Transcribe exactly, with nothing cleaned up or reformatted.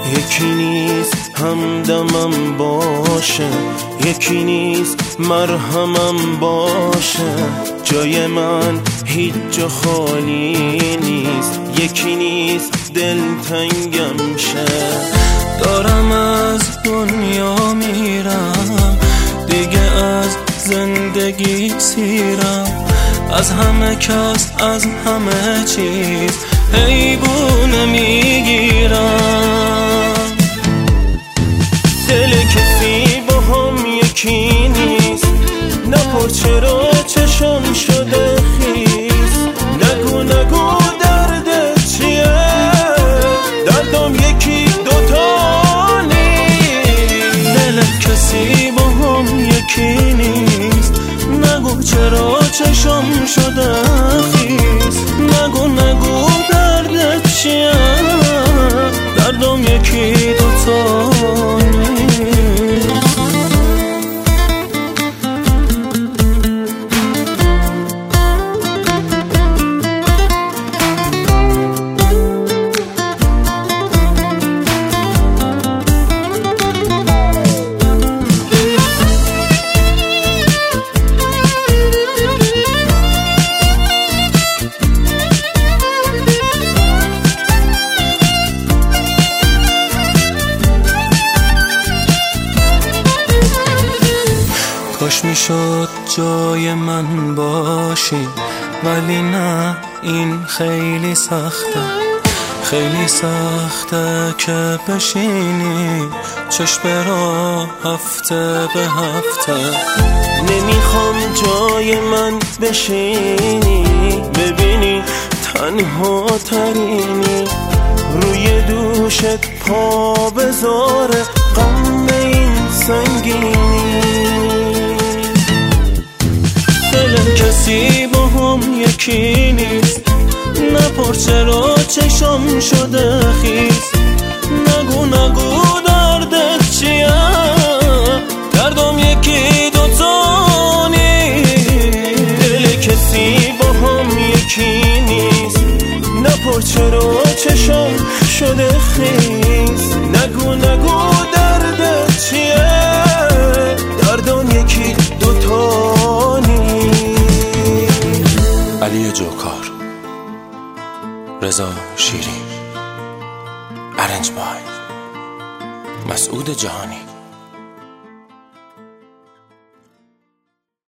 یکی نیست همدمم باشه، یکی نیست مرهمم باشه. جای من هیچ جا خالی نیست، یکی نیست دلتنگم شه. دارم از دنیا میرم دیگه، از زندگی سیرم، از همه کس از همه چیز حیبونه میگیرم. دل کسی با هم یکی نیست، نپر چرا چشم شده خیس. نگو نگو دردت چیه، دردم یکی دوتا نیست. دل کسی با هم یکی نیست، نگو چرا چشم شده خیس. نگو نگو دردت چیه، دردم یکی دوتا نیست. کاش میشد جای من باشی، ولی نه این خیلی سخته. خیلی سخته که بشینی چشم را هفته به هفته. نمیخوام جای من بشینی، ببینی تنها ترینی. روی دوشت پا بذاره غم این سنگینی. دل کسی با هم یکی نیست، نپر چرا چشم شده خیس. نگو نگو دردت چیه، دردم یکی دوتا نیست. دل کسی با هم یکی نیست، نپر چرا چشم شده خیس. نگو نگو دردت چیه، دردم یکی دوتا نیست. علی جوکار، رضا شیری، ارنج بای مسعود جهانی.